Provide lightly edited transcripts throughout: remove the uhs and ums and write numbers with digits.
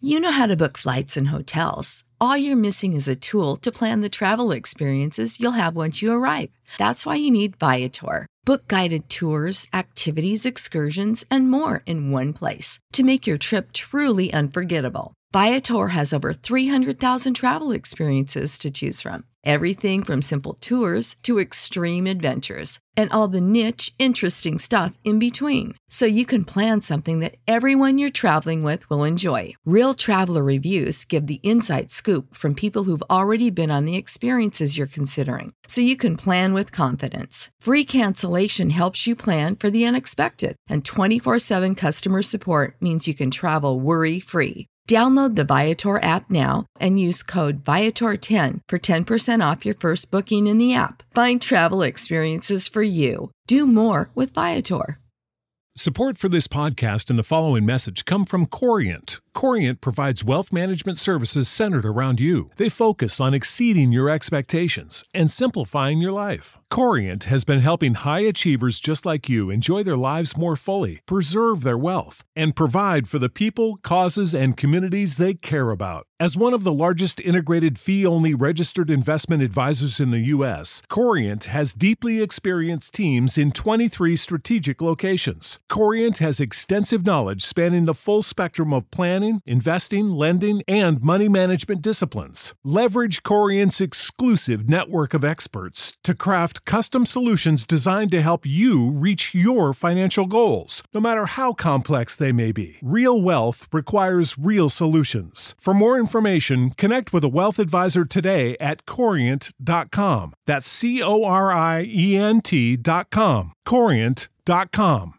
You know how to book flights and hotels. All you're missing is a tool to plan the travel experiences you'll have once you arrive. That's why you need Viator. Book guided tours, activities, excursions, and more in one place to make your trip truly unforgettable. Viator has over 300,000 travel experiences to choose from. Everything from simple tours to extreme adventures and all the niche, interesting stuff in between. So you can plan something that everyone you're traveling with will enjoy. Real traveler reviews give the inside scoop from people who've already been on the experiences you're considering. So you can plan with confidence. Free cancellation helps you plan for the unexpected. And 24/7 customer support means you can travel worry-free. Download the Viator app now and use code Viator10 for 10% off your first booking in the app. Find travel experiences for you. Do more with Viator. Support for this podcast and the following message come from Corient. Corient provides wealth management services centered around you. They focus on exceeding your expectations and simplifying your life. Corient has been helping high achievers just like you enjoy their lives more fully, preserve their wealth, and provide for the people, causes, and communities they care about. As one of the largest integrated fee-only registered investment advisors in the U.S., Corient has deeply experienced teams in 23 strategic locations. Corient has extensive knowledge spanning the full spectrum of planning, investing, lending, and money management disciplines. Leverage Corient's exclusive network of experts to craft custom solutions designed to help you reach your financial goals, no matter how complex they may be. Real wealth requires real solutions. For more information, connect with a wealth advisor today at Corient.com. That's Corient.com. Corient.com.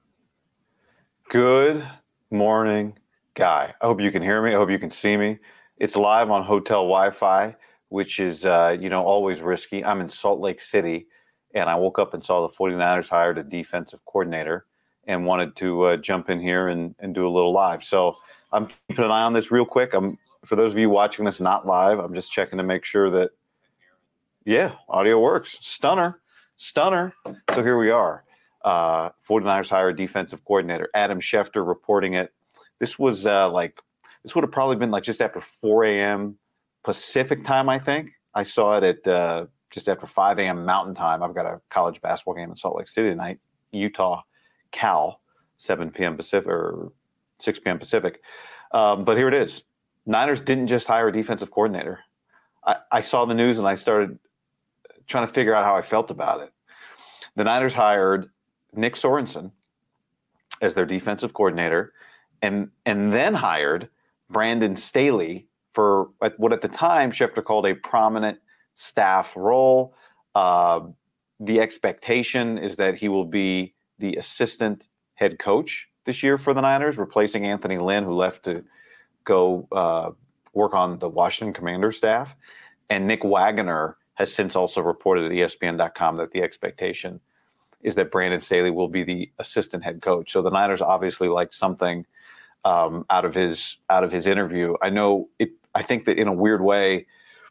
Good morning, Guy. I hope you can hear me. I hope you can see me. It's live on hotel Wi-Fi, which is, always risky. I'm in Salt Lake City, and I woke up and saw the 49ers hired a defensive coordinator and wanted to jump in here and do a little live. So I'm keeping an eye on this real quick. For those of you watching this not live, I'm just checking to make sure that, audio works. Stunner. So here we are. 49ers hire a defensive coordinator. Adam Schefter reporting it. This was this would have probably been like just after 4 a.m. Pacific time, I think. I saw it at just after 5 a.m. Mountain time. I've got a college basketball game in Salt Lake City tonight, Utah, Cal, 7 p.m. Pacific or 6 p.m. Pacific. But here it is. Niners didn't just hire a defensive coordinator. I saw the news and I started trying to figure out how I felt about it. The Niners hired Nick Sorensen as their defensive coordinator and then hired Brandon Staley for what at the time Schefter called a prominent staff role. The expectation is that he will be the assistant head coach this year for the Niners, replacing Anthony Lynn, who left to go work on the Washington Commanders staff. And Nick Wagoner has since also reported at ESPN.com that the expectation is that Brandon Staley will be the assistant head coach. So the Niners obviously like something out of his interview. I think that in a weird way,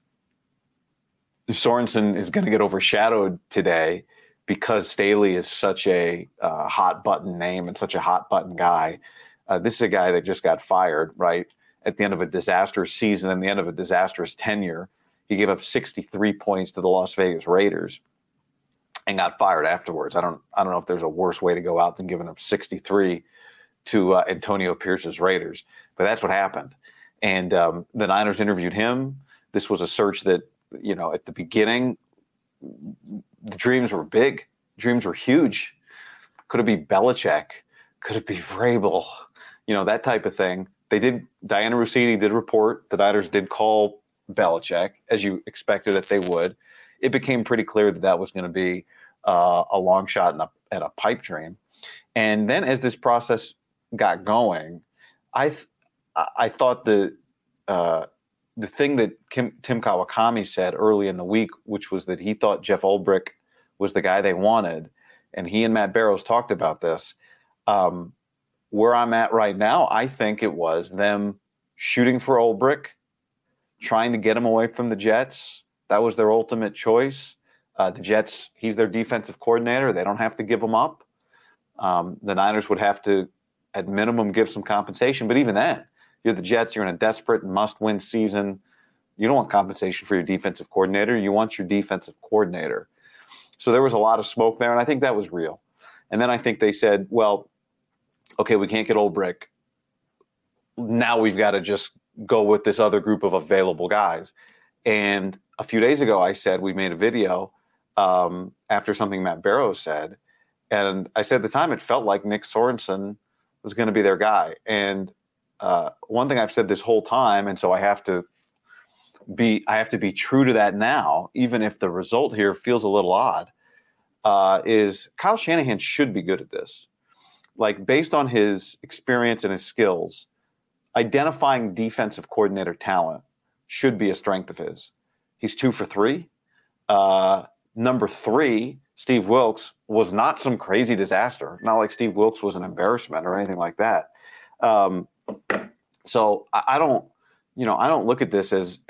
Sorensen is going to get overshadowed today because Staley is such a hot button name and such a hot button guy. This is a guy that just got fired, right? At the end of a disastrous season and the end of a disastrous tenure. He gave up 63 points to the Las Vegas Raiders and got fired afterwards. I don't know if there's a worse way to go out than giving up 63 to Antonio Pierce's Raiders, but that's what happened. And the Niners interviewed him. This was a search that, at the beginning, the dreams were big. Dreams were huge. Could it be Belichick? Could it be Vrabel? That type of thing. Diana Russini did report. The Niners did call Belichick, as you expected that they would. It became pretty clear that was going to be a long shot and a pipe dream. And then as this process got going, I thought the thing that Tim Kawakami said early in the week, which was that he thought Jeff Ulbrich was the guy they wanted, and he and Matt Barrows talked about this. Where I'm at right now, I think it was them shooting for Ulbrich, trying to get him away from the Jets. That was their ultimate choice. The Jets, he's their defensive coordinator. They don't have to give him up. The Niners would have to, at minimum, give some compensation. But even then, You're the Jets. You're in a desperate must-win season. You don't want compensation for your defensive coordinator. You want your defensive coordinator. So there was a lot of smoke there, and I think that was real. And then I think they said, well, okay, we can't get Ulbrich. Now we've got to just go with this other group of available guys. And a few days ago, I said we made a video after something Matt Barrows said. And I said at the time it felt like Nick Sorensen was going to be their guy. And one thing I've said this whole time, and so I have to be true to that now, even if the result here feels a little odd, is Kyle Shanahan should be good at this. Like, based on his experience and his skills, identifying defensive coordinator talent should be a strength of his. He's 2 for 3. Number 3, Steve Wilks, was not some crazy disaster. Not like Steve Wilks was an embarrassment or anything like that. So I don't look at this as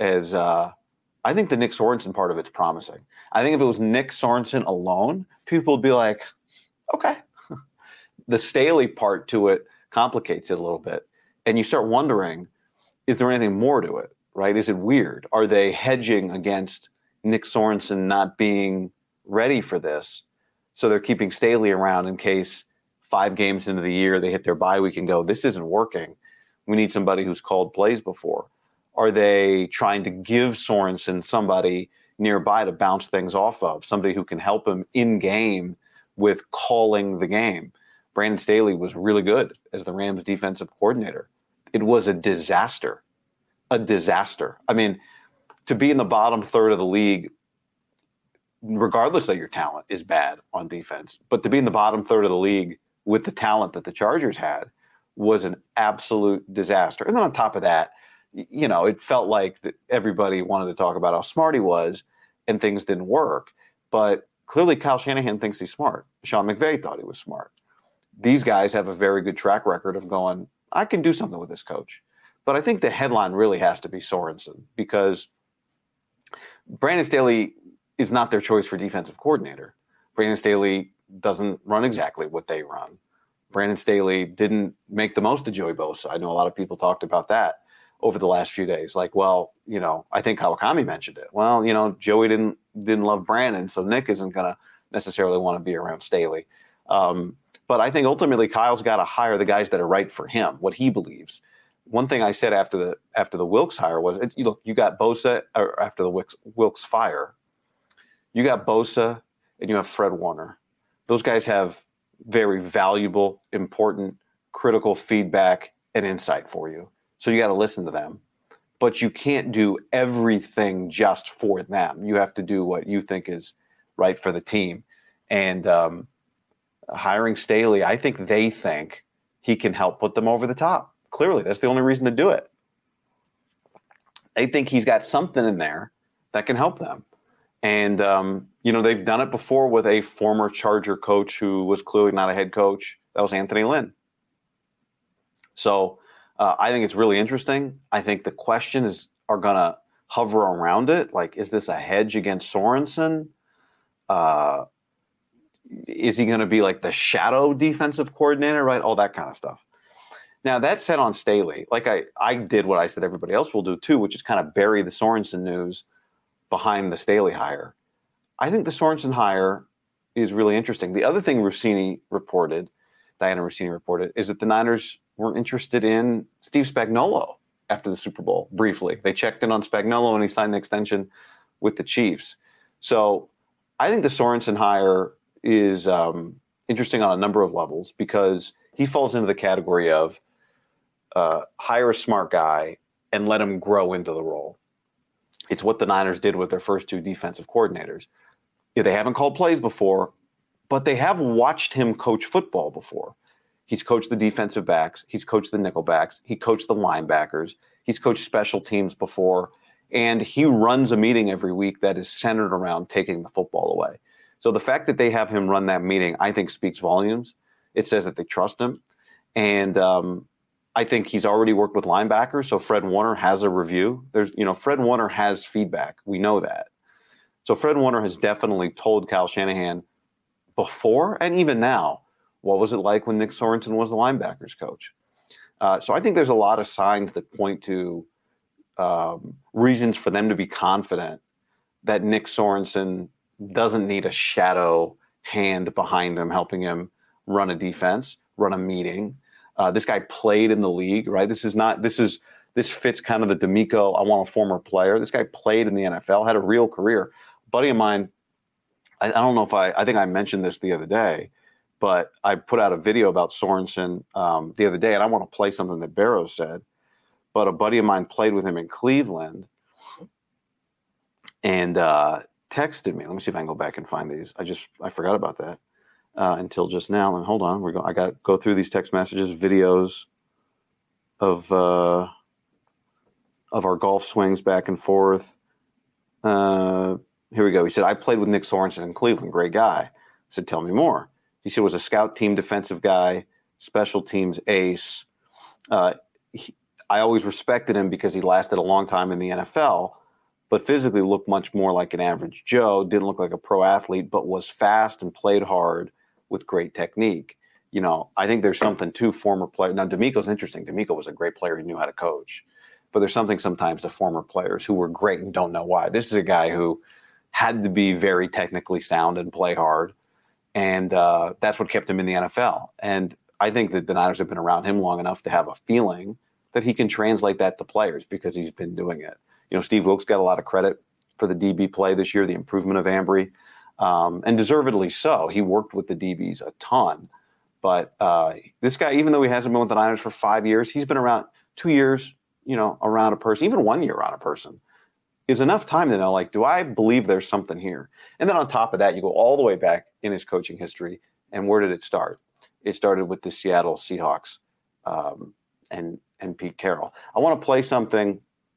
I think the Nick Sorensen part of it's promising. I think if it was Nick Sorensen alone, people would be like, okay. The Staley part to it complicates it a little bit. And you start wondering, is there anything more to it, right? Is it weird? Are they hedging against Nick Sorensen not being ready for this? So they're keeping Staley around in case 5 games into the year they hit their bye week and go, this isn't working. We need somebody who's called plays before. Are they trying to give Sorensen somebody nearby to bounce things off of, somebody who can help him in game with calling the game? Brandon Staley was really good as the Rams defensive coordinator. It was a disaster. A disaster. I mean, to be in the bottom third of the league, regardless of your talent, is bad on defense. But to be in the bottom third of the league with the talent that the Chargers had was an absolute disaster. And then on top of that, you know, it felt like that everybody wanted to talk about how smart he was and things didn't work. But clearly Kyle Shanahan thinks he's smart. Sean McVay thought he was smart. These guys have a very good track record of going, I can do something with this coach. But I think the headline really has to be Sorensen, because Brandon Staley is not their choice for defensive coordinator. Brandon Staley doesn't run exactly what they run. Brandon Staley didn't make the most of Joey Bosa. I know a lot of people talked about that over the last few days. Like, well, you know, I think Kawakami mentioned it. Well, you know, Joey didn't love Brandon, so Nick isn't going to necessarily want to be around Staley. But I think ultimately Kyle's got to hire the guys that are right for him, what he believes. One thing I said after the Wilks hire was, you got Bosa, or after the Wilks fire, you got Bosa and you have Fred Warner. Those guys have very valuable, important, critical feedback and insight for you. So you got to listen to them. But you can't do everything just for them. You have to do what you think is right for the team. And hiring Staley, I think they think he can help put them over the top. Clearly, that's the only reason to do it. They think he's got something in there that can help them. And, they've done it before with a former Charger coach who was clearly not a head coach. That was Anthony Lynn. So I think it's really interesting. I think the questions are going to hover around it. Like, is this a hedge against Sorensen? Is he going to be like the shadow defensive coordinator, right? All that kind of stuff. Now, that said on Staley, like I did what I said everybody else will do too, which is kind of bury the Sorensen news behind the Staley hire. I think the Sorensen hire is really interesting. The other thing Diana Russini reported, is that the Niners were interested in Steve Spagnuolo after the Super Bowl briefly. They checked in on Spagnuolo and he signed an extension with the Chiefs. So I think the Sorensen hire is interesting on a number of levels, because he falls into the category of hire a smart guy and let him grow into the role. It's what the Niners did with their first 2 defensive coordinators. They haven't called plays before, but they have watched him coach football before. He's coached the defensive backs. He's coached the nickel backs. He coached the linebackers. He's coached special teams before. And he runs a meeting every week that is centered around taking the football away. So the fact that they have him run that meeting, I think, speaks volumes. It says that they trust him. And I think he's already worked with linebackers. So Fred Warner has a review. Fred Warner has feedback. We know that. So Fred Warner has definitely told Kyle Shanahan before and even now, what was it like when Nick Sorensen was the linebackers coach? So I think there's a lot of signs that point to reasons for them to be confident that Nick Sorensen doesn't need a shadow hand behind him helping him run a defense, run a meeting. This guy played in the league, right? This fits kind of the D'Amico, I want a former player. This guy played in the NFL, had a real career. A buddy of mine, I don't know if I think I mentioned this the other day, but I put out a video about Sorensen the other day, and I want to play something that Barrows said. But a buddy of mine played with him in Cleveland and texted me. Let me see if I can go back and find these. I forgot about that until just now. And hold on, I got to go through these text messages, videos of our golf swings back and forth. Here we go. He said, I played with Nick Sorensen in Cleveland. Great guy. I said, tell me more. He said, was a scout team defensive guy, special teams ace. I always respected him because he lasted a long time in the NFL, but physically looked much more like an average Joe, didn't look like a pro athlete, but was fast and played hard with great technique. You know, I think there's something to former players. Now, D'Amico's interesting. D'Amico was a great player. He knew how to coach. But there's something sometimes to former players who were great and don't know why. This is a guy who had to be very technically sound and play hard. And that's what kept him in the NFL. And I think that the Niners have been around him long enough to have a feeling that he can translate that to players because he's been doing it. You know, Steve Wilks got a lot of credit for the DB play this year, the improvement of Ambry, and deservedly so. He worked with the DBs a ton. But this guy, even though he hasn't been with the Niners for 5 years, he's been around 2 years, you know, around a person, even 1 year around a person, is enough time to know, like, do I believe there's something here? And then on top of that, you go all the way back in his coaching history. And where did it start? It started with the Seattle Seahawks and Pete Carroll. I want to play something,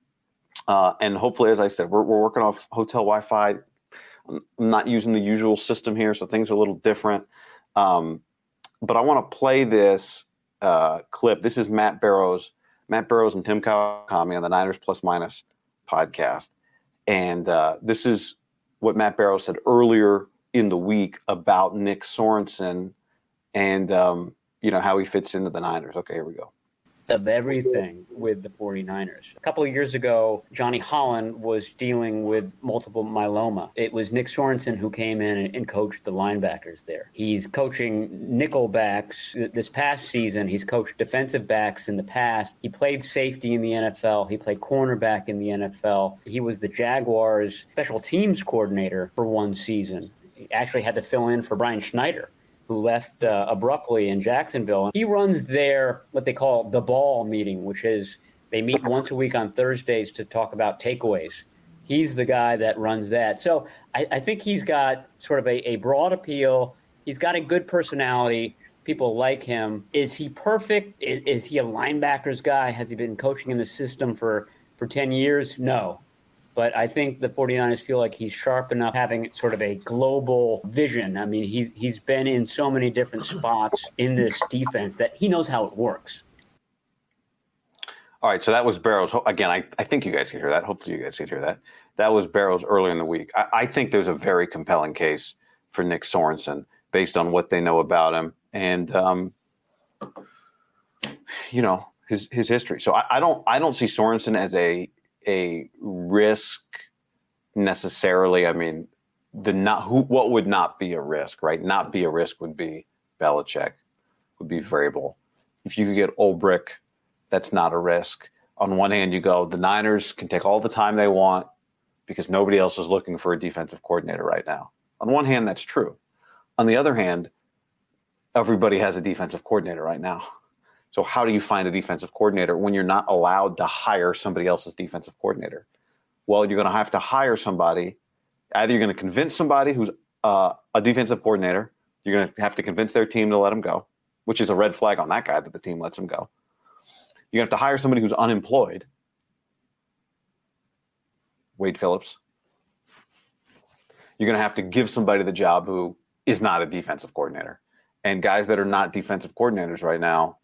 and hopefully, as I said, we're working off hotel Wi-Fi. I'm not using the usual system here, so things are a little different. But I want to play this clip. This is Matt Barrows and Tim Kawakami on the Niners Plus Minus podcast. And this is what Matt Barrows said earlier in the week about Nick Sorensen and, how he fits into the Niners. Okay, here we go. Of everything with the 49ers. A couple of years ago, Johnny Holland was dealing with multiple myeloma. It was Nick Sorensen who came in and coached the linebackers there. He's coaching nickel backs this past season. He's coached defensive backs in the past. He played safety in the NFL. He played cornerback in the NFL. He was the Jaguars' special teams coordinator for one season. He actually had to fill in for Brian Schneider, who left abruptly in Jacksonville. He runs their, what they call the ball meeting, which is they meet once a week on Thursdays to talk about takeaways. He's the guy that runs that. So I think he's got sort of a broad appeal. He's got a good personality. People like him. Is he perfect? Is he a linebackers guy? Has he been coaching in the system for 10 years? No. But I think the 49ers feel like he's sharp enough, having sort of a global vision. I mean, he's been in so many different spots in this defense that he knows how it works. All right, so that was Barrows. Again, I think you guys can hear that. Hopefully you guys can hear that. That was Barrows earlier in the week. I think there's a very compelling case for Nick Sorensen based on what they know about him and, his history. So I don't see Sorensen as a risk necessarily. I mean, what would not be a risk, right? Not be a risk would be Belichick, would be Vrabel. If you could get Ulbrich, that's not a risk. On one hand, you go, the Niners can take all the time they want because nobody else is looking for a defensive coordinator right now. On one hand, that's true. On the other hand, everybody has a defensive coordinator right now. So how do you find a defensive coordinator when you're not allowed to hire somebody else's defensive coordinator? Well, you're going to have to hire somebody. Either you're going to convince somebody who's a defensive coordinator. You're going to have to convince their team to let him go, which is a red flag on that guy that the team lets him go. You're going to have to hire somebody who's unemployed. Wade Phillips. You're going to have to give somebody the job who is not a defensive coordinator. And guys that are not defensive coordinators right now,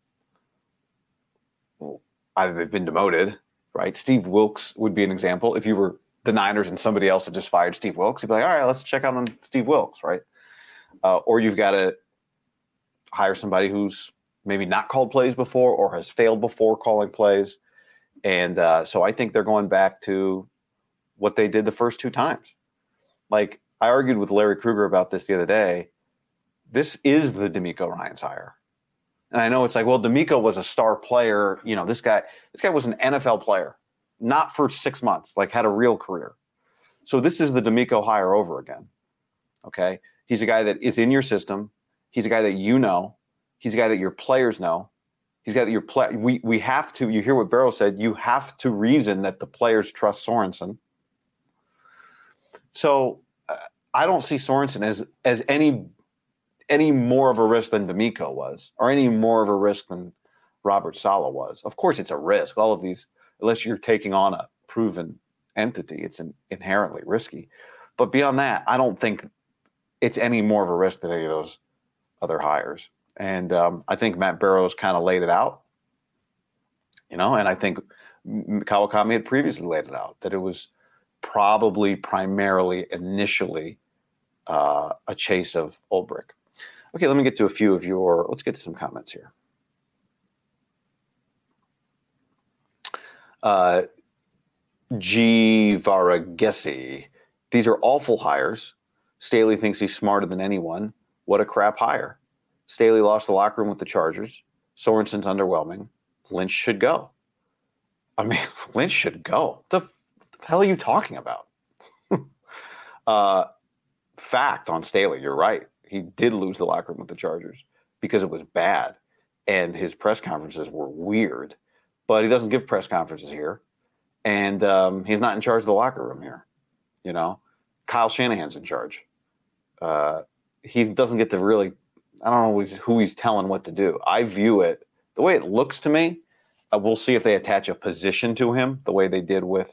either they've been demoted, right? Steve Wilks would be an example. If you were the Niners and somebody else had just fired Steve Wilks, you'd be like, all right, let's check out on Steve Wilks, right? Or you've got to hire somebody who's maybe not called plays before or has failed before calling plays. And so I think they're going back to what they did the first 2 times. Like, I argued with Larry Krueger about this the other day. This is the DeMeco Ryans hire. And I know it's like, well, DeMeco was a star player. You know, this guy was an NFL player, not for 6 months, like had a real career. So this is the DeMeco hire over again. Okay. He's a guy that is in your system. He's a guy that you know. He's a guy that your players know. He's got your play. We have to. You hear what Barrow said. You have to reason that the players trust Sorensen. So I don't see Sorensen as any more of a risk than DeMeco was, or any more of a risk than Robert Saleh was. Of course, it's a risk. All of these, unless you're taking on a proven entity, it's inherently risky. But beyond that, I don't think it's any more of a risk than any of those other hires. And I think Matt Barrows kind of laid it out, and I think Kawakami had previously laid it out, that it was probably primarily initially a chase of Ulbrich. Okay, let me get to let's get to some comments here. G. Varagesi. These are awful hires. Staley thinks he's smarter than anyone. What a crap hire. Staley lost the locker room with the Chargers. Sorensen's underwhelming. Lynch should go. I mean, Lynch should go. The hell are you talking about? Fact on Staley, you're right. He did lose the locker room with the Chargers because it was bad. And his press conferences were weird. But he doesn't give press conferences here. And he's not in charge of the locker room here. Kyle Shanahan's in charge. He doesn't get to really, I don't know who he's telling what to do. I view it, the way it looks to me, we'll see if they attach a position to him the way they did with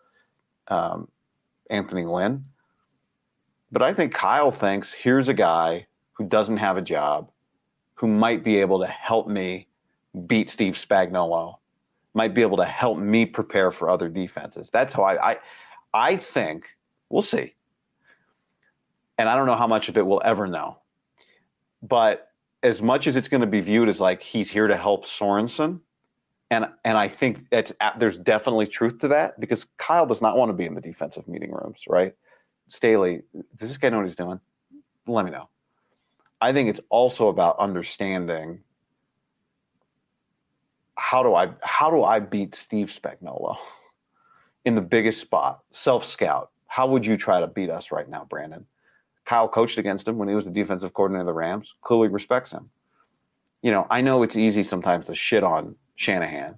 Anthony Lynn. But I think Kyle thinks, here's a guy who doesn't have a job, who might be able to help me beat Steve Spagnuolo, might be able to help me prepare for other defenses. That's how I think. We'll see. And I don't know how much of it we'll ever know. But as much as it's going to be viewed as like he's here to help Sorensen, and I think there's definitely truth to that, because Kyle does not want to be in the defensive meeting rooms, right? Staley, does this guy know what he's doing? Let me know. I think it's also about understanding how do I beat Steve Spagnuolo in the biggest spot, self-scout. How would you try to beat us right now, Brandon? Kyle coached against him when he was the defensive coordinator of the Rams, clearly respects him. I know it's easy sometimes to shit on Shanahan.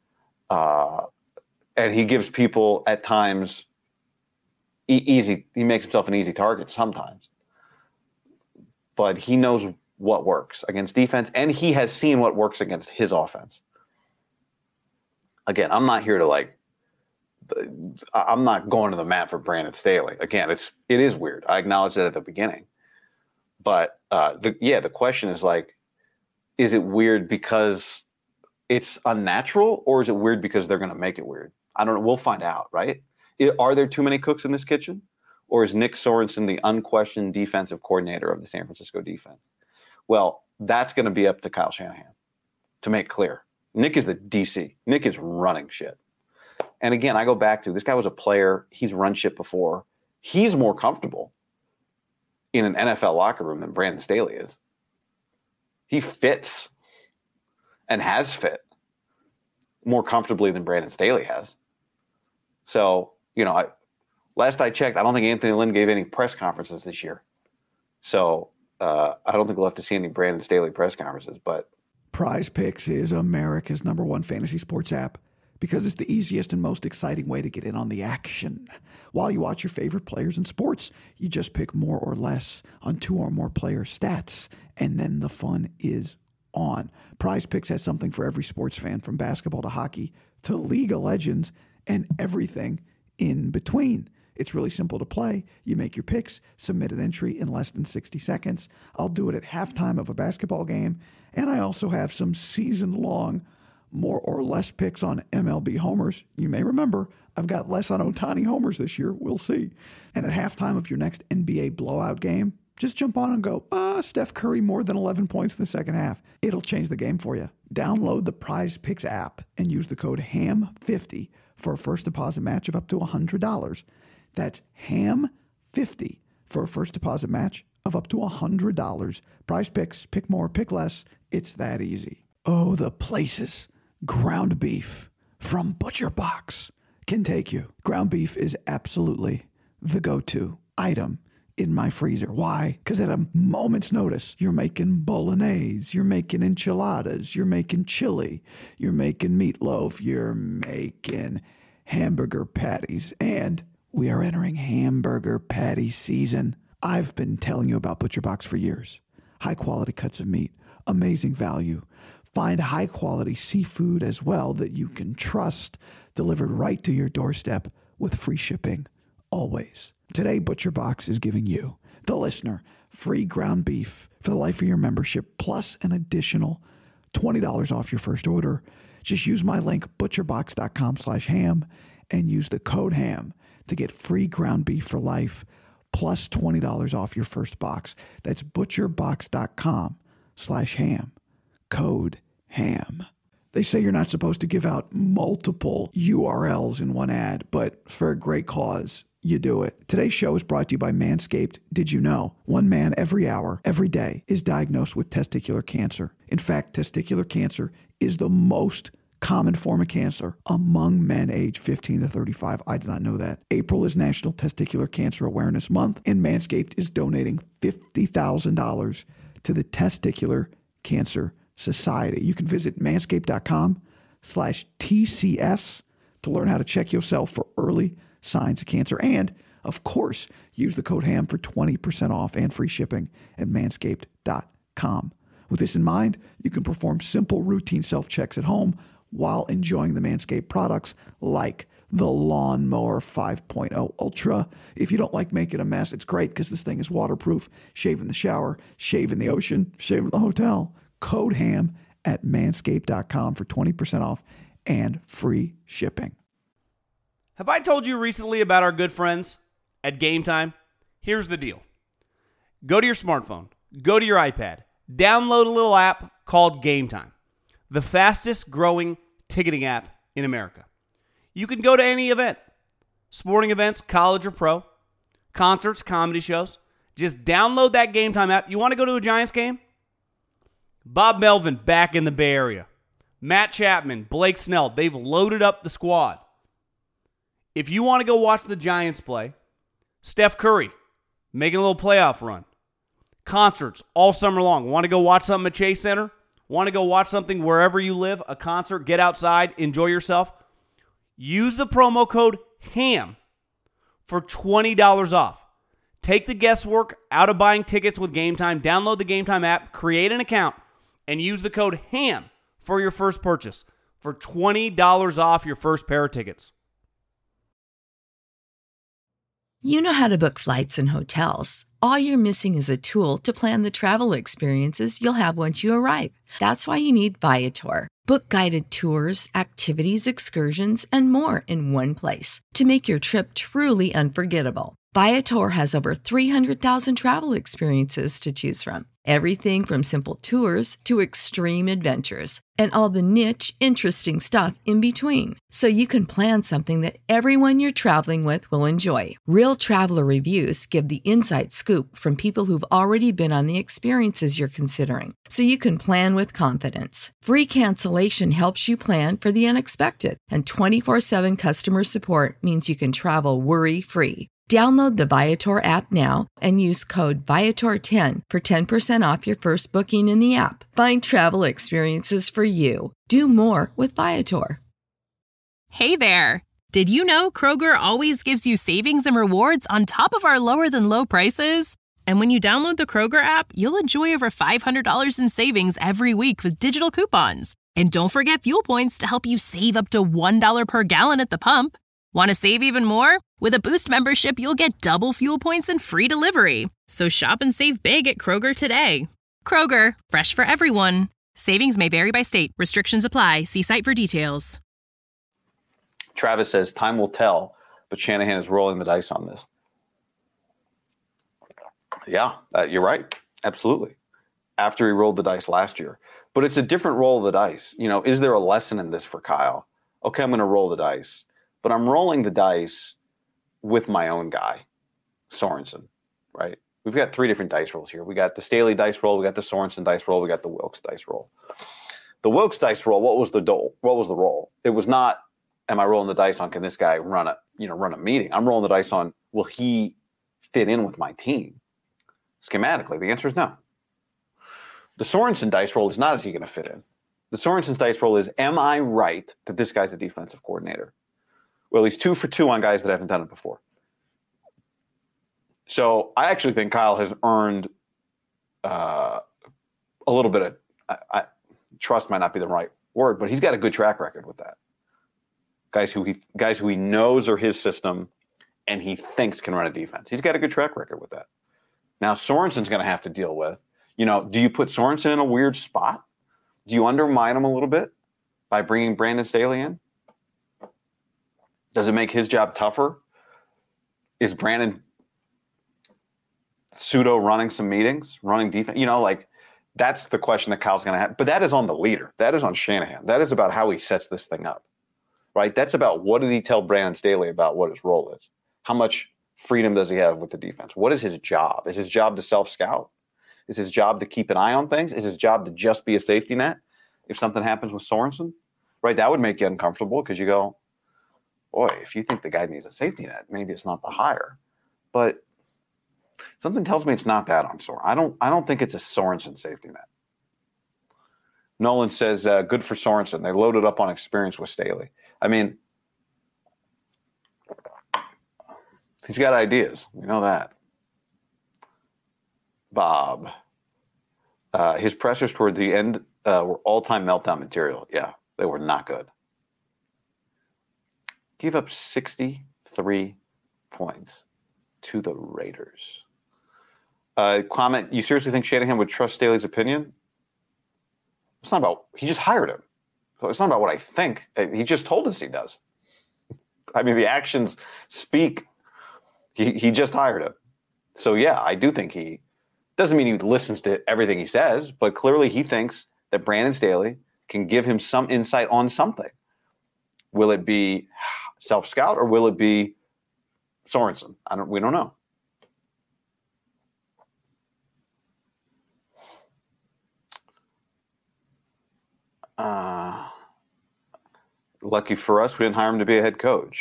And he gives people at times he makes himself an easy target sometimes. But he knows what works against defense, and he has seen what works against his offense. Again, I'm not here to I'm not going to the mat for Brandon Staley. Again, it is weird. I acknowledged that at the beginning. But the question is is it weird because it's unnatural, or is it weird because they're going to make it weird? I don't know. We'll find out, right? Are there too many cooks in this kitchen? Or is Nick Sorensen the unquestioned defensive coordinator of the San Francisco defense? Well, that's going to be up to Kyle Shanahan to make clear. Nick is the DC. Nick is running shit. And again, I go back to this guy was a player. He's run shit before. He's more comfortable in an NFL locker room than Brandon Staley is. He fits and has fit more comfortably than Brandon Staley has. So, last I checked, I don't think Anthony Lynn gave any press conferences this year. So I don't think we'll have to see any Brandon Staley press conferences. But Prize Picks is America's #1 fantasy sports app because it's the easiest and most exciting way to get in on the action. While you watch your favorite players in sports, you just pick more or less on 2 or more player stats, and then the fun is on. Prize Picks has something for every sports fan, from basketball to hockey to League of Legends and everything in between. It's really simple to play. You make your picks, submit an entry in less than 60 seconds. I'll do it at halftime of a basketball game, and I also have some season-long more or less picks on MLB homers. You may remember I've got less on Ohtani homers this year. We'll see. And at halftime of your next NBA blowout game, Just jump on and go, Steph Curry more than 11 points in the second half. It'll change the game for you. Download the Prize Picks app and use the code HAM50 for a first deposit match of up to $100. That's HAM50 for a first deposit match of up to $100. Prize Picks, pick more, pick less. It's that easy. Oh, the places ground beef from Butcher Box can take you. Ground beef is absolutely the go-to item in my freezer. Why? Because at a moment's notice, you're making bolognese, you're making enchiladas, you're making chili, you're making meatloaf, you're making hamburger patties, and we are entering hamburger patty season. I've been telling you about Butcher Box for years. High quality cuts of meat, amazing value. Find high quality seafood as well that you can trust, delivered right to your doorstep with free shipping, always. Today, Butcher Box is giving you, the listener, free ground beef for the life of your membership, plus an additional $20 off your first order. Just use my link, butcherbox.com/ham, and use the code HAM to get free ground beef for life, plus $20 off your first box. That's butcherbox.com/ham, code HAM. They say you're not supposed to give out multiple URLs in one ad, but for a great cause, you do it. Today's show is brought to you by Manscaped. Did you know? One man every hour, every day, is diagnosed with testicular cancer. In fact, testicular cancer is the most common form of cancer among men aged 15 to 35. I did not know that. April is National Testicular Cancer Awareness Month, and Manscaped is donating $50,000 to the Testicular Cancer Society. You can visit manscaped.com/TCS to learn how to check yourself for early signs of cancer. And, of course, use the code HAM for 20% off and free shipping at manscaped.com. With this in mind, you can perform simple routine self-checks at home while enjoying the Manscaped products like the Lawnmower 5.0 Ultra. If you don't like making a mess, it's great because this thing is waterproof. Shave in the shower, shave in the ocean, shave in the hotel. Code HAM at manscaped.com for 20% off and free shipping. Have I told you recently about our good friends at Game Time? Here's the deal. Go to your smartphone, go to your iPad, download a little app called Game Time, the fastest growing ticketing app in America. You can go to any event, sporting events, college or pro, concerts, comedy shows. Just download that Game Time app. You want to go to a Giants game? Bob Melvin back in the Bay Area. Matt Chapman, Blake Snell, they've loaded up the squad. If you want to go watch the Giants play, Steph Curry making a little playoff run. Concerts all summer long. Want to go watch something at Chase Center? Want to go watch something wherever you live? A concert, get outside, enjoy yourself? Use the promo code HAM for $20 off. Take the guesswork out of buying tickets with Game Time. Download the Game Time app, create an account, and use the code HAM for your first purchase for $20 off your first pair of tickets. You know how to book flights and hotels. All you're missing is a tool to plan the travel experiences you'll have once you arrive. That's why you need Viator. Book guided tours, activities, excursions, and more in one place to make your trip truly unforgettable. Viator has over 300,000 travel experiences to choose from. Everything from simple tours to extreme adventures and all the niche, interesting stuff in between. So you can plan something that everyone you're traveling with will enjoy. Real traveler reviews give the inside scoop from people who've already been on the experiences you're considering. So you can plan with confidence. Free cancellation helps you plan for the unexpected. And 24/7 customer support means you can travel worry-free. Download the Viator app now and use code Viator10 for 10% off your first booking in the app. Find travel experiences for you. Do more with Viator. Hey there! Did you know Kroger always gives you savings and rewards on top of our lower than low prices? And when you download the Kroger app, you'll enjoy over $500 in savings every week with digital coupons. And don't forget fuel points to help you save up to $1 per gallon at the pump. Want to save even more? With a Boost membership, you'll get double fuel points and free delivery. So shop and save big at Kroger today. Kroger, fresh for everyone. Savings may vary by state. Restrictions apply. See site for details. Travis says, time will tell, but Shanahan is rolling the dice on this. Yeah, you're right. Absolutely. After he rolled the dice last year. But it's a different roll of the dice. Is there a lesson in this for Kyle? Okay, I'm going to roll the dice. But I'm rolling the dice with my own guy, Sorensen, right? We've got 3 different dice rolls here. We got the Staley dice roll, we got the Sorensen dice roll, we got the Wilkes dice roll. The Wilkes dice roll, what was the roll? It was not, am I rolling the dice on, can this guy run a meeting? I'm rolling the dice on, will he fit in with my team? Schematically, the answer is no. The Sorensen dice roll is not, is he going to fit in? The Sorensen's dice roll is, am I right that this guy's a defensive coordinator? Well, he's 2 for 2 on guys that haven't done it before. So I actually think Kyle has earned a little bit of trust, might not be the right word, but he's got a good track record with that. Guys who he knows are his system and he thinks can run a defense. He's got a good track record with that. Now Sorensen's going to have to deal with, do you put Sorensen in a weird spot? Do you undermine him a little bit by bringing Brandon Staley in? Does it make his job tougher? Is Brandon pseudo running some meetings, running defense? That's the question that Kyle's going to have. But that is on the leader. That is on Shanahan. That is about how he sets this thing up, right? That's about what did he tell Brandon Staley about what his role is? How much freedom does he have with the defense? What is his job? Is his job to self-scout? Is his job to keep an eye on things? Is his job to just be a safety net if something happens with Sorensen? Right? That would make you uncomfortable because you go, boy, if you think the guy needs a safety net, maybe it's not the hire. But something tells me it's not that on Sorensen. I don't think it's a Sorensen safety net. Nolan says, good for Sorensen. They loaded up on experience with Staley. I mean, he's got ideas. We know that. Bob. His pressers toward the end were all-time meltdown material. Yeah, they were not good. Give up 63 points to the Raiders. Comment, you seriously think Shanahan would trust Staley's opinion? It's not about, he just hired him. So it's not about what I think. He just told us he does. I mean, the actions speak. He just hired him. So yeah, I do think he, doesn't mean he listens to everything he says, but clearly he thinks that Brandon Staley can give him some insight on something. Will it be self-scout or will it be Sorensen? We don't know. Lucky for us, we didn't hire him to be a head coach.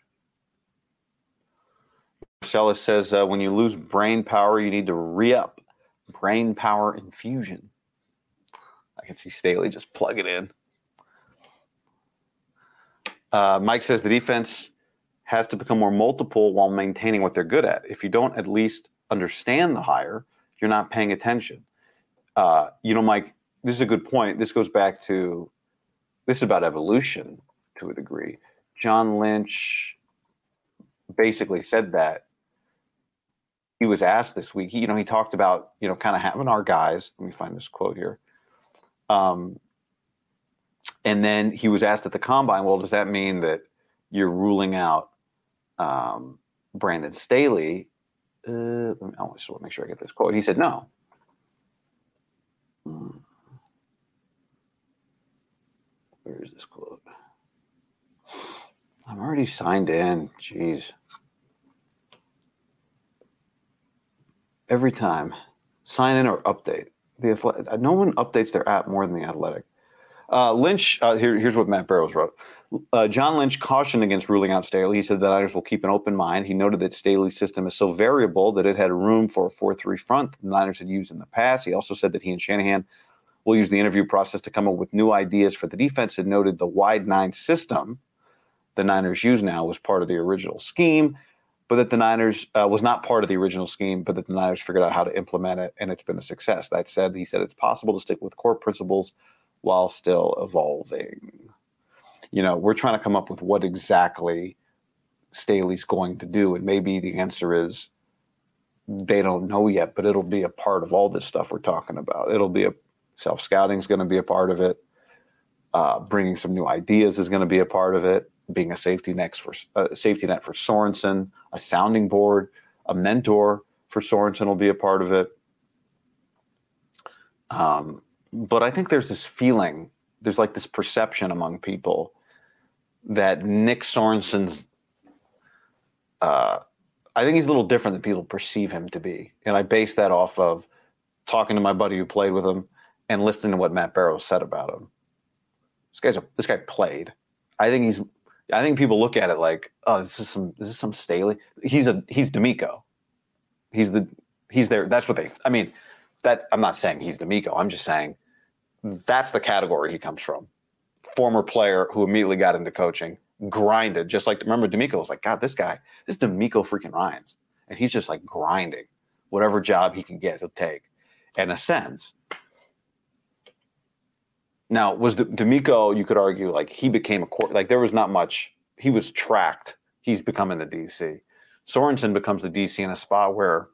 Marcellus says, when you lose brain power, you need to re-up. Brain power infusion. I can see Staley just plug it in. Mike says the defense has to become more multiple while maintaining what they're good at. If you don't at least understand the hire, you're not paying attention. Mike, this is a good point. This goes back to, this is about evolution to a degree. John Lynch basically said that. He was asked this week, he talked about, kind of having our guys. Let me find this quote here. And then he was asked at the combine, well, does that mean that you're ruling out Brandon Staley? I just want to make sure I get this quote. He said, no. Where is this quote? I'm already signed in. Jeez. Every time, sign in or update. No one updates their app more than The Athletic. Lynch, here's what Matt Barrows wrote. John Lynch cautioned against ruling out Staley. He said the Niners will keep an open mind. He noted that Staley's system is so variable that it had room for a 4-3 front the Niners had used in the past. He also said that he and Shanahan will use the interview process to come up with new ideas for the defense and noted the wide 9 system the Niners use now was part of the original scheme, but that the Niners was not part of the original scheme, but that the Niners figured out how to implement it, and it's been a success. That said, he said it's possible to stick with core principles while still evolving. We're trying to come up with what exactly Staley's going to do, and maybe the answer is they don't know yet, but it'll be a part of all this stuff we're talking about. It'll be self-scouting is going to be a part of it. Bringing some new ideas is going to be a part of it. Being a safety net for Sorensen, a sounding board, a mentor for Sorensen will be a part of it. But I think there's this feeling, there's like this perception among people that Nick Sorensen's, I think he's a little different than people perceive him to be. And I base that off of talking to my buddy who played with him and listening to what Matt Barrows said about him. This guy played. I think people look at it like, oh, this is some Staley. He's D'Amico. He's there. That's what I'm not saying he's D'Amico. I'm just saying that's the category he comes from. Former player who immediately got into coaching, grinded, just like, remember D'Amico was like, God, this is D'Amico freaking Ryans. And he's just like grinding. Whatever job he can get, he'll take. In a sense. Now, was D'Amico, you could argue, like he became there was not much, he was tracked. He's becoming the DC. Sorensen becomes the DC in a spot where,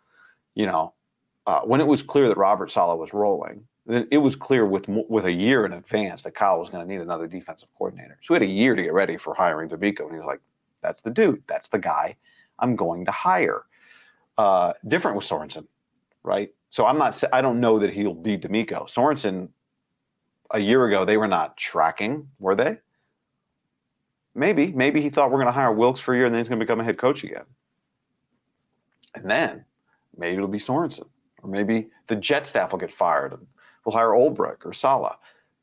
when it was clear that Robert Saleh was rolling, then it was clear with a year in advance that Kyle was going to need another defensive coordinator. So he had a year to get ready for hiring D'Amico. And he was like, that's the dude. That's the guy I'm going to hire. Different with Sorensen, right? So I don't know that he'll be D'Amico. Sorensen, a year ago, they were not tracking, were they? Maybe he thought we're going to hire Wilks for a year and then he's going to become a head coach again. And then maybe it'll be Sorensen. Or maybe the Jet staff will get fired and we'll hire Ulbrich or Saleh,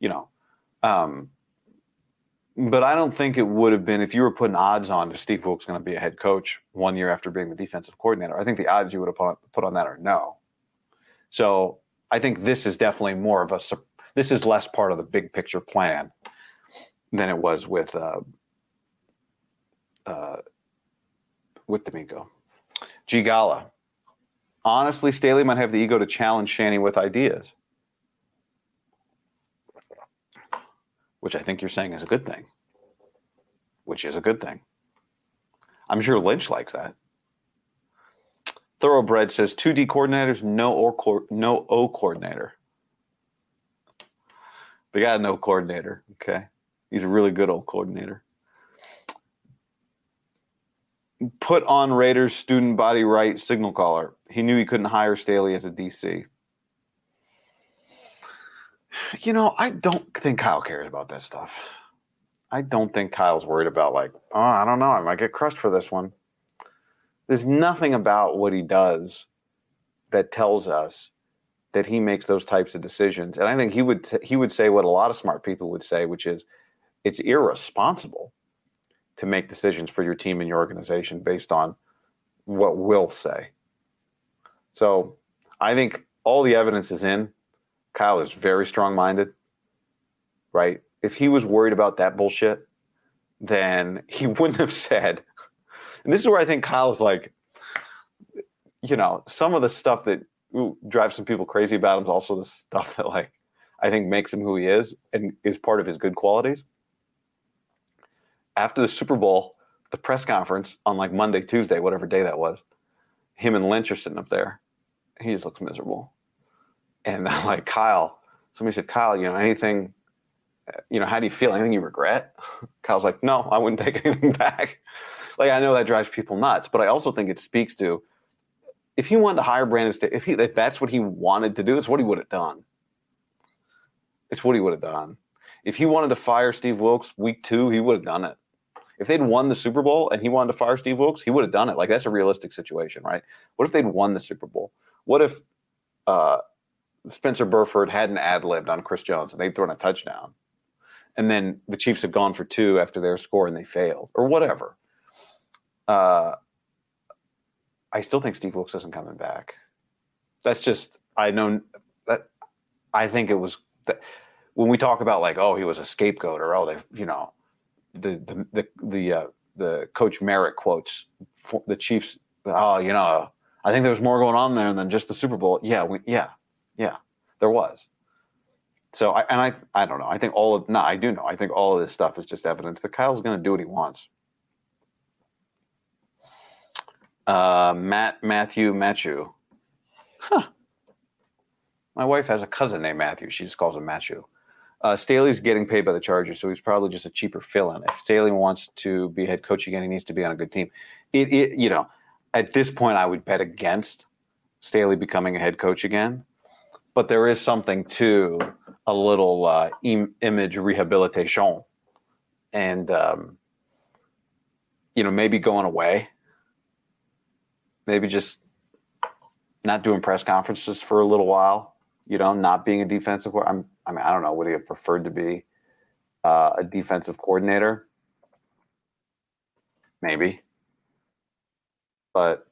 But I don't think it would have been, if you were putting odds on if Steve Wilks going to be a head coach 1 year after being the defensive coordinator, I think the odds you would have put on that are no. So I think this is definitely more of this is less part of the big picture plan than it was with D'Amico. G. Gala. Honestly, Staley might have the ego to challenge Shanny with ideas, which I think you're saying is a good thing, which is a good thing. I'm sure Lynch likes that. Thoroughbred says 2D coordinators, no O coordinator. They got no coordinator. Okay. He's a really good old coordinator. Put on Raiders student body right signal caller. He knew he couldn't hire Staley as a DC. I don't think Kyle cares about that stuff. I don't think Kyle's worried about I don't know, I might get crushed for this one. There's nothing about what he does that tells us that he makes those types of decisions. And I think he would say what a lot of smart people would say, which is it's irresponsible to make decisions for your team and your organization based on what we'll say. So I think all the evidence is in. Kyle is very strong-minded, right? If he was worried about that bullshit, then he wouldn't have said, and this is where I think Kyle's like, some of the stuff that drives some people crazy about him is also the stuff that I think makes him who he is and is part of his good qualities. After the Super Bowl, the press conference on Monday, Tuesday, whatever day that was, him and Lynch are sitting up there. He just looks miserable. And I'm like, Kyle, somebody said, Kyle, anything, how do you feel? Anything you regret? Kyle's like, no, I wouldn't take anything back. I know that drives people nuts, but I also think it speaks to, if he wanted to hire Brandon Staley, if that's what he wanted to do, it's what he would have done. It's what he would have done. If he wanted to fire Steve Wilks week 2, he would have done it. If they'd won the Super Bowl and he wanted to fire Steve Wilks, he would have done it. That's a realistic situation, right? What if they'd won the Super Bowl? What if Spencer Burford hadn't ad-libbed on Chris Jones and they'd thrown a touchdown? And then the Chiefs had gone for 2 after their score and they failed, or whatever. I still think Steve Wilks isn't coming back. That's just, I think it was, when we talk about he was a scapegoat or, the Coach Merritt quotes for the Chiefs. I think there was more going on there than just the Super Bowl. Yeah, there was. So I don't know. I think I do know. I think all of this stuff is just evidence that Kyle's going to do what he wants. Matthew. Huh. My wife has a cousin named Matthew. She just calls him Matthew. Staley's getting paid by the Chargers, so he's probably just a cheaper fill-in. If Staley wants to be head coach again, he needs to be on a good team. At this point, I would bet against Staley becoming a head coach again. But there is something to a little image rehabilitation. And, maybe going away. Maybe just not doing press conferences for a little while. Not being a defensive coordinator. I don't know. Would he have preferred to be a defensive coordinator? Maybe. But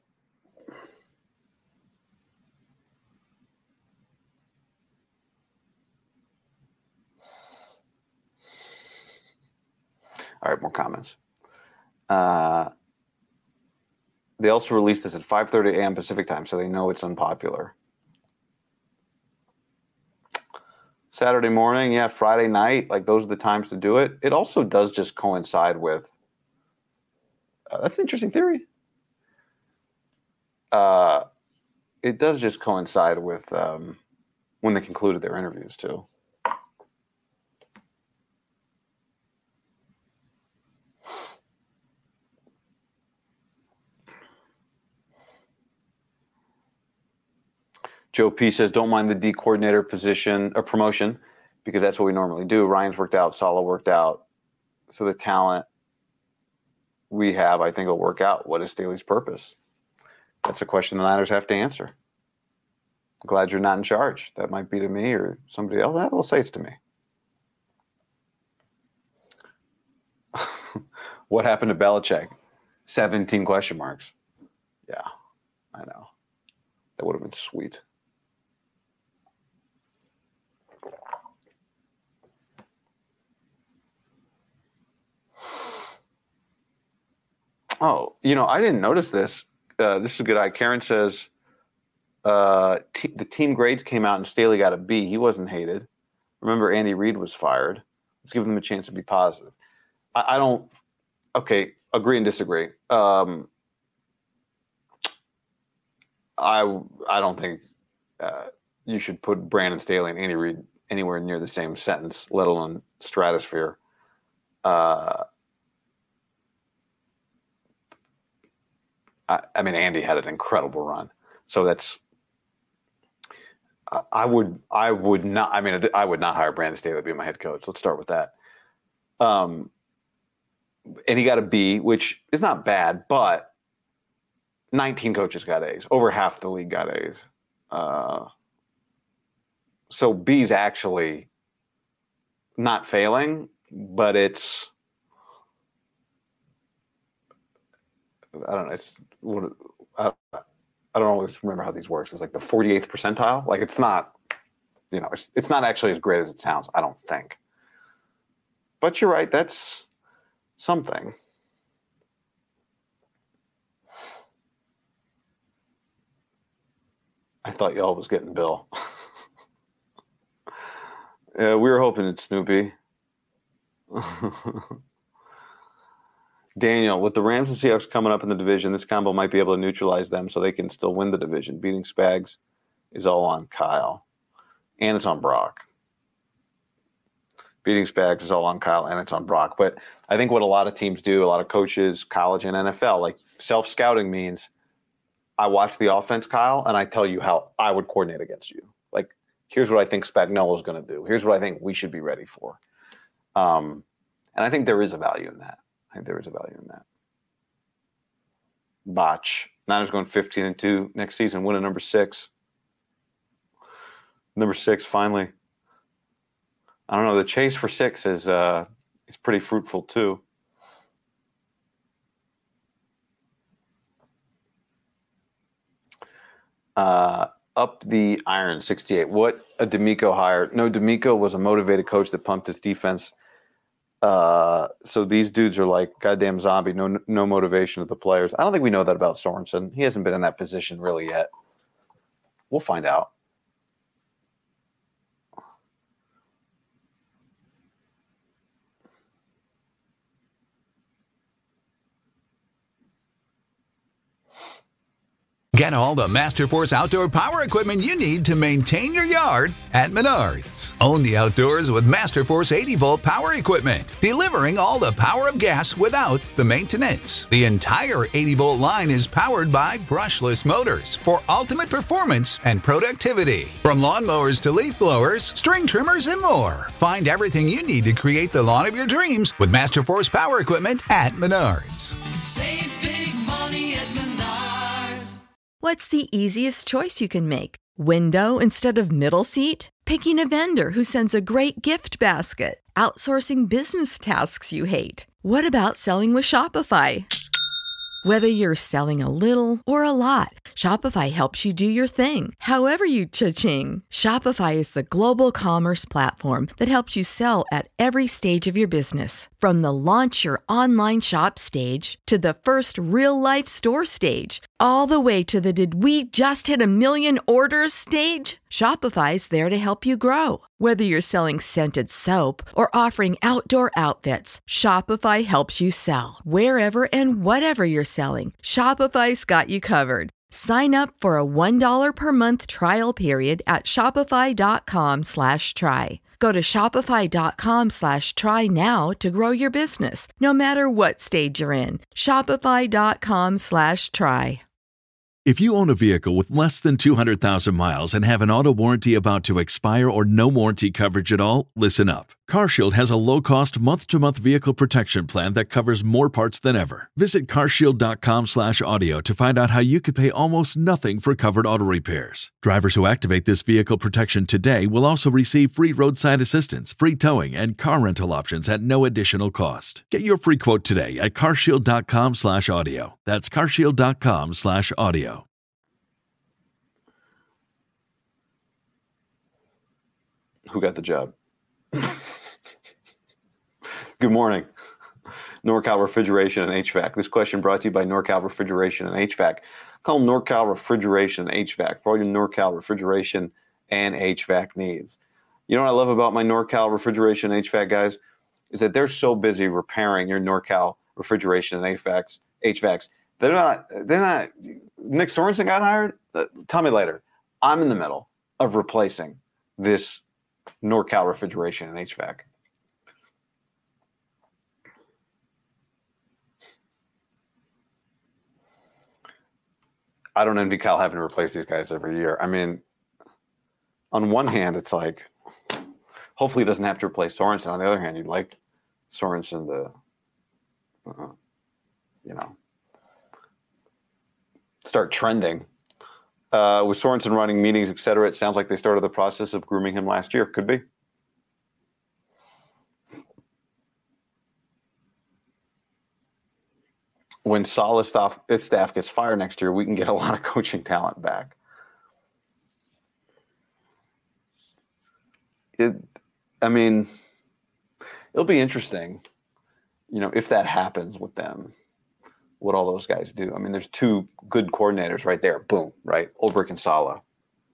all right, more comments. They also released this at 5:30 a.m. Pacific time, so they know it's unpopular. Saturday morning, yeah, Friday night, like those are the times to do it. It also does just coincide with that's an interesting theory. It does just coincide with when they concluded their interviews too. Joe P says, don't mind the D coordinator position or promotion because that's what we normally do. Ryan's worked out, Saleh worked out. So the talent we have, I think, will work out. What is Staley's purpose? That's a question the Niners have to answer. I'm glad you're not in charge. That might be to me or somebody else. We'll say it's to me. What happened to Belichick? 17 question marks. Yeah, I know. That would have been sweet. Oh, I didn't notice this. This is a good eye. Karen says the team grades came out and Staley got a B. He wasn't hated. Remember, Andy Reid was fired. Let's give them a chance to be positive. I don't – okay, agree and disagree. I don't think you should put Brandon Staley and Andy Reid anywhere near the same sentence, let alone stratosphere. Andy had an incredible run. So that's I would not hire Brandon Staley to be my head coach. Let's start with that. And he got a B, which is not bad, but 19 coaches got A's. Over half the league got A's. So B's actually not failing, but it's I don't know. It's I don't always remember how these works. It's like the 48th percentile. Like it's not, it's not actually as great as it sounds. I don't think. But you're right. That's something. I thought y'all was getting Bill. Yeah, we were hoping it's Snoopy. Daniel, with the Rams and Seahawks coming up in the division, this combo might be able to neutralize them so they can still win the division. Beating Spags is all on Kyle. And it's on Brock. Beating Spags is all on Kyle and it's on Brock. But I think what a lot of teams do, a lot of coaches, college and NFL, like self-scouting means I watch the offense, Kyle, and I tell you how I would coordinate against you. Like, here's what I think Spagnuolo is going to do. Here's what I think we should be ready for. And I think there is a value in that. Botch. Niners going 15-2 next season, winning number 6. Number 6, finally. I don't know. The chase for 6 is pretty fruitful too. Up the iron, 68. What a D'Amico hire. No, D'Amico was a motivated coach that pumped his defense. So these dudes are like goddamn zombie, no motivation of the players. I don't think we know that about Sorensen. He hasn't been in that position really yet. We'll find out. Get all the Masterforce outdoor power equipment you need to maintain your yard at Menards. Own the outdoors with Masterforce 80-volt power equipment, delivering all the power of gas without the maintenance. The entire 80-volt line is powered by brushless motors for ultimate performance and productivity. From lawnmowers to leaf blowers, string trimmers, and more. Find everything you need to create the lawn of your dreams with Masterforce power equipment at Menards. Save big money at Menards. What's the easiest choice you can make? Window instead of middle seat? Picking a vendor who sends a great gift basket? Outsourcing business tasks you hate? What about selling with Shopify? Whether you're selling a little or a lot, Shopify helps you do your thing, however you cha-ching. Shopify is the global commerce platform that helps you sell at every stage of your business. From the launch your online shop stage to the first real-life store stage, all the way to the did we just hit 1 million orders stage. Shopify's there to help you grow. Whether you're selling scented soap or offering outdoor outfits, Shopify helps you sell. Wherever and whatever you're selling, Shopify's got you covered. Sign up for a $1 per month trial period at shopify.com/try. Go to shopify.com/try now to grow your business, no matter what stage you're in. Shopify.com/try. If you own a vehicle with less than 200,000 miles and have an auto warranty about to expire or no warranty coverage at all, listen up. CarShield has a low-cost month-to-month vehicle protection plan that covers more parts than ever. Visit carshield.com/audio to find out how you could pay almost nothing for covered auto repairs. Drivers who activate this vehicle protection today will also receive free roadside assistance, free towing, and car rental options at no additional cost. Get your free quote today at carshield.com/audio. That's carshield.com/audio. Who got the job? Good morning. NorCal Refrigeration and HVAC. This question brought to you by NorCal Refrigeration and HVAC. Call them NorCal Refrigeration and HVAC for all your NorCal refrigeration and HVAC needs. You know what I love about my NorCal Refrigeration and HVAC guys is that they're so busy repairing your NorCal Refrigeration and HVACs. They're not. Nick Sorensen got hired. Tell me later. I'm in the middle of replacing this NorCal Refrigeration and HVAC. I don't envy Kyle having to replace these guys every year. I mean, on one hand, it's like, hopefully he doesn't have to replace Sorensen. On the other hand, you'd like Sorensen to, start trending. With Sorensen running meetings, et cetera, it sounds like they started the process of grooming him last year. Could be. When Salah's staff gets fired next year, we can get a lot of coaching talent back. It'll be interesting, if that happens with them, what all those guys do. I mean, there's two good coordinators right there. Boom, right? Ulbrich and Salah.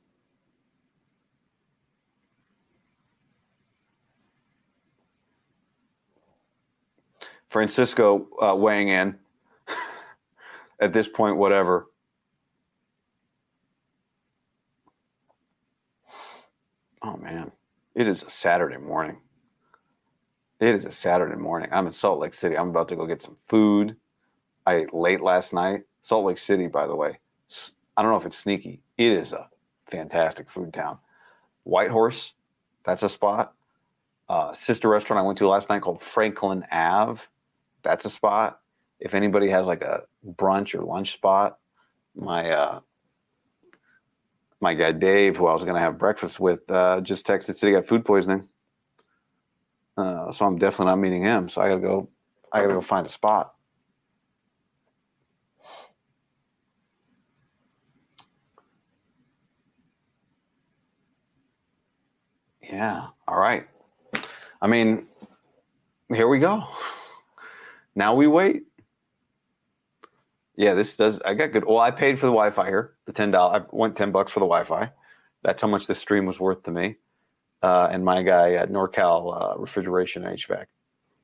Francisco weighing in. At this point, whatever. Oh, man. It is a Saturday morning. I'm in Salt Lake City. I'm about to go get some food. I ate late last night. Salt Lake City, by the way. I don't know if it's sneaky. It is a fantastic food town. Whitehorse, that's a spot. Sister restaurant I went to last night called Franklin Ave. That's a spot. If anybody has like a brunch or lunch spot, my guy Dave, who I was going to have breakfast with, just texted, said he got food poisoning. So I'm definitely not meeting him. So I gotta go find a spot. Yeah. All right. I mean, here we go. Now we wait. Yeah, I got good. Well, I paid for the Wi-Fi here, the $10. I went $10 for the Wi-Fi. That's how much this stream was worth to me. And my guy at NorCal Refrigeration and HVAC.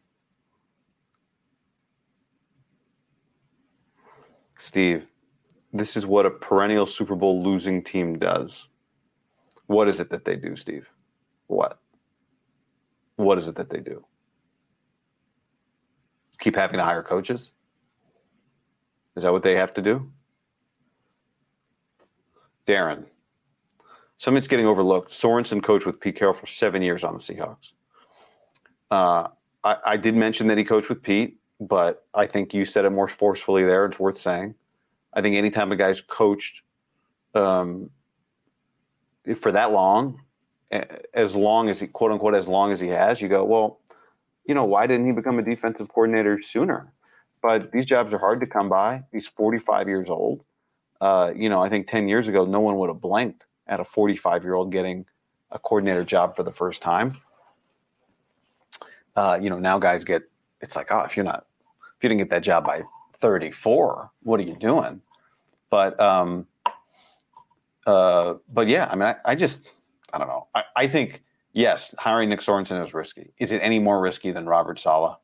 Steve, this is what a perennial Super Bowl losing team does. What is it that they do, Steve? What is it that they do? Keep having to hire coaches? Is that what they have to do? Darren. Something's getting overlooked. Sorensen coached with Pete Carroll for 7 years on the Seahawks. I did mention that he coached with Pete, but I think you said it more forcefully there. It's worth saying. I think anytime a guy's coached for that long, as long as he, quote unquote, as long as he has, you go, well, why didn't he become a defensive coordinator sooner? But these jobs are hard to come by. He's 45 years old. I think 10 years ago, no one would have blinked at a 45-year-old getting a coordinator job for the first time. Now guys it's like, if you didn't get that job by 34, what are you doing? But yeah, I mean, I don't know. I think, yes, hiring Nick Sorensen is risky. Is it any more risky than Robert Saleh?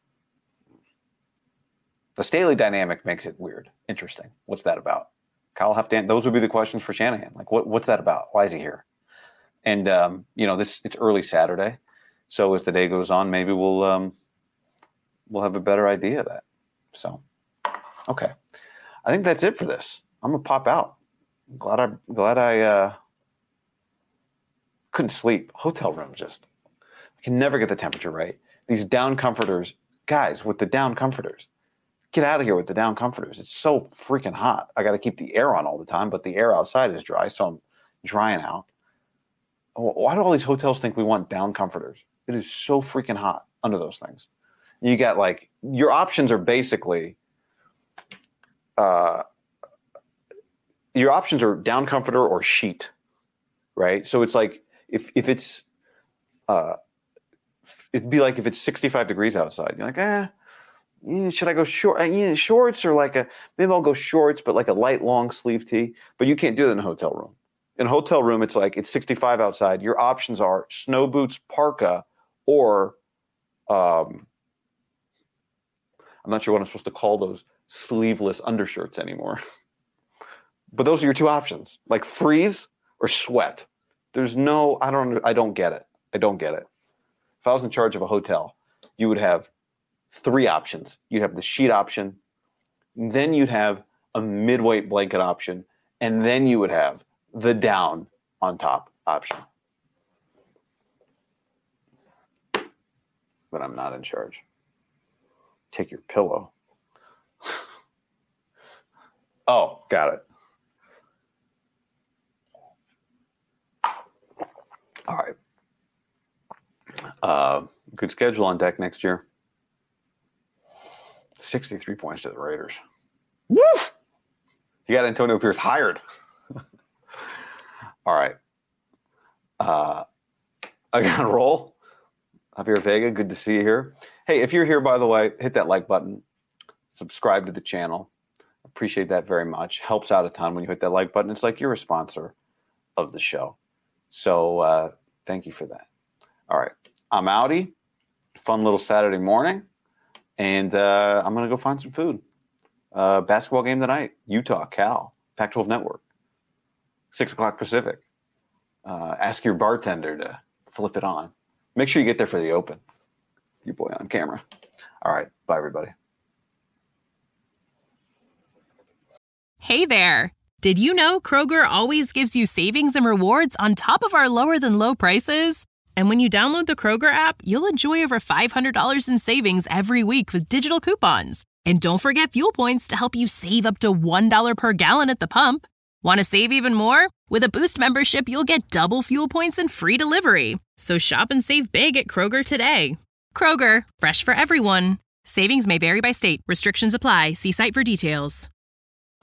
The Staley dynamic makes it weird. Interesting. What's that about? Kyle Haftan, those would be the questions for Shanahan. Like, what's that about? Why is he here? And, it's early Saturday. So as the day goes on, maybe we'll have a better idea of that. So, okay. I think that's it for this. I'm going to pop out. Glad I couldn't sleep. Hotel room I can never get the temperature right. These down comforters, guys, with the down comforters. Get out of here with the down comforters. It's so freaking hot. I got to keep the air on all the time, but the air outside is dry, so I'm drying out. Why do all these hotels think we want down comforters? It is so freaking hot under those things. You got your options are basically, your options are down comforter or sheet, right? So it's like if it's, it'd be like if it's 65 degrees outside, you're like, should I go shorts or maybe I'll go shorts, but like a light long sleeve tee. But you can't do that in a hotel room. In a hotel room, it's like it's 65 outside. Your options are snow boots, parka, or I'm not sure what I'm supposed to call those sleeveless undershirts anymore. But those are your two options, like freeze or sweat. There's no, I don't get it. I don't get it. If I was in charge of a hotel, you would have three options. You'd have the sheet option, then you'd have a midweight blanket option, and then you would have the down on top option. But I'm not in charge. Take your pillow. Oh, got it. All right. Good schedule on deck next year. 63 points to the Raiders. Woo! You got Antonio Pierce hired. All right. I got to roll. Javier Vega, good to see you here. Hey, if you're here, by the way, hit that like button. Subscribe to the channel. Appreciate that very much. Helps out a ton when you hit that like button. It's like you're a sponsor of the show. So thank you for that. All right. I'm outie. Fun little Saturday morning. And I'm going to go find some food. Basketball game tonight. Utah, Cal, Pac-12 Network. 6 o'clock Pacific. Ask your bartender to flip it on. Make sure you get there for the open. Your boy on camera. All right. Bye, everybody. Hey there. Did you know Kroger always gives you savings and rewards on top of our lower than low prices? And when you download the Kroger app, you'll enjoy over $500 in savings every week with digital coupons. And don't forget fuel points to help you save up to $1 per gallon at the pump. Want to save even more? With a Boost membership, you'll get double fuel points and free delivery. So shop and save big at Kroger today. Kroger, fresh for everyone. Savings may vary by state. Restrictions apply. See site for details.